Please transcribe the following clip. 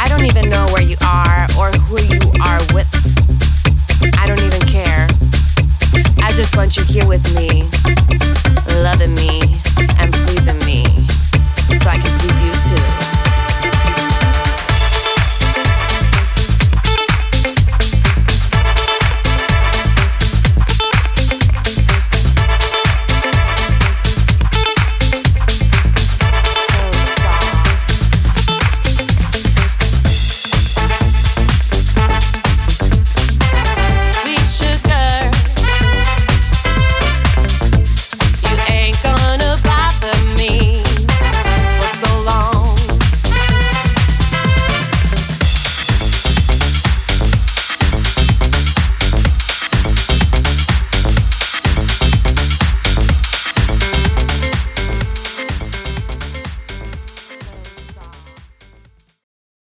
I don't even know where you are or who you are with. I don't even care. I just want you here with me, loving me.